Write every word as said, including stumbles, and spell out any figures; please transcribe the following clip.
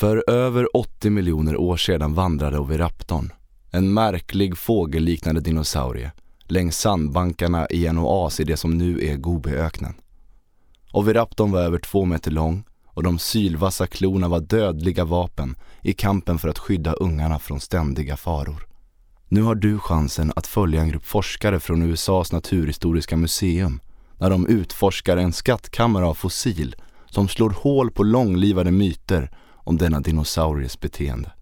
För över åttio miljoner år sedan vandrade Oviraptorn, en märklig fågelliknande dinosaurie, längs sandbankarna i en oas i det som nu är Gobiöknen. Oviraptorn var över två meter lång och de sylvassa klorna var dödliga vapen i kampen för att skydda ungarna från ständiga faror. Nu har du chansen att följa en grupp forskare från U S A:s naturhistoriska museum när de utforskar en skattkammare av fossil som slår hål på långlivade myter om denna dinosauries beteende.